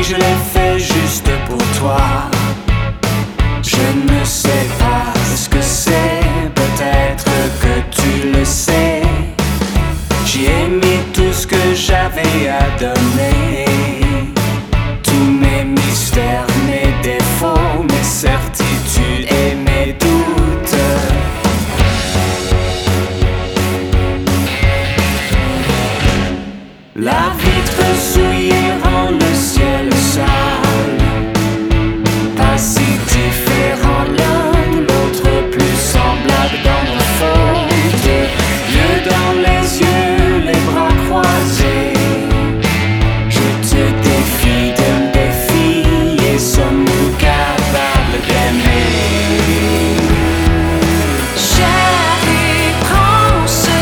je l'ai fait juste pour toi. Je ne sais pas ce que c'est, peut-être que tu le sais. J'y ai mis tout ce que j'avais à donner, tous mes mystères, mes défauts, mes certitudes et mes doutes. La vitre sous